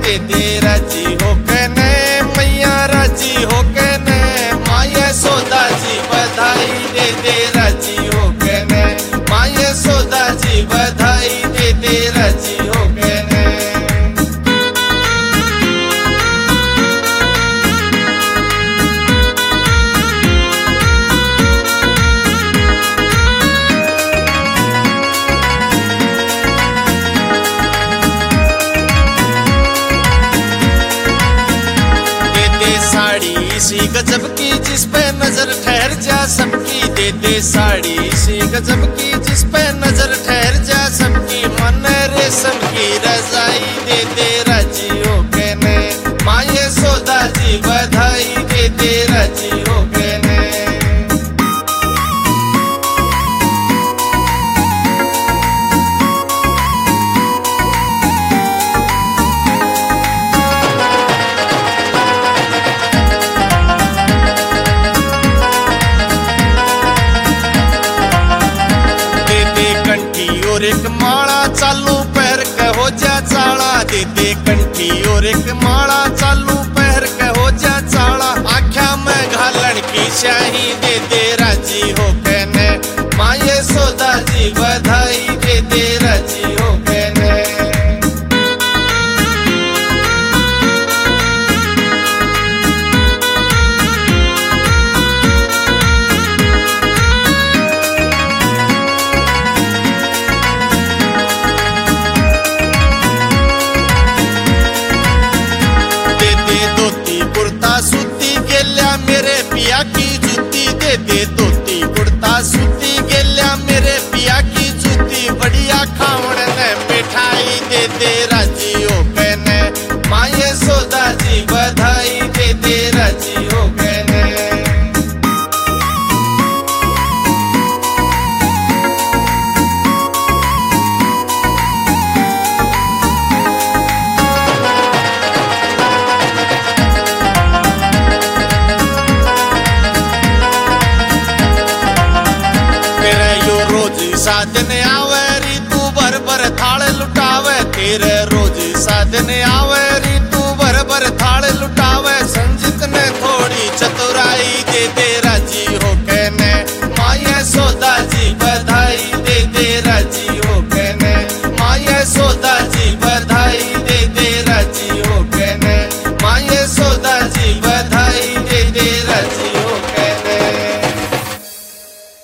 दे दे राजी हो कहने मैया राजी हो कहने माँ यशोदा जी बधाई दे दे राजी हो कहने माँ यशोदा जी बधाई दे दे राजी हो कहने। साड़ी सी गजब की जिस पे नजर ठहर जा सबकी दे दे साड़ी सी गजब की जिस पे नजर ठहर जा सबकी मन रेशम की रजाई दे दे राजी हो कहने माँ यशोदा जी बधाई दे दे राजी हो कहने। और एक माला चालू पैर कहो जा चाला दे दे कंठी और एक माला चालू पैर कहो जा चाला आख्या में घालन की शाही दे दे राजी हो कहने माँ यशोदा जी बधाई दे दे राजी हो कहने। मेरे पिया की जूती दे दे धोती कुर्ता सूती गेल्या मेरे पिया की जूती बढ़िया खावण ने मिठाई दे दे राजी हो कहने माँ यशोदा जी बधाई दे दे राजी हो कहने। साधन आवे री तू भर भर थाल लुटावे तेरे रोज साधन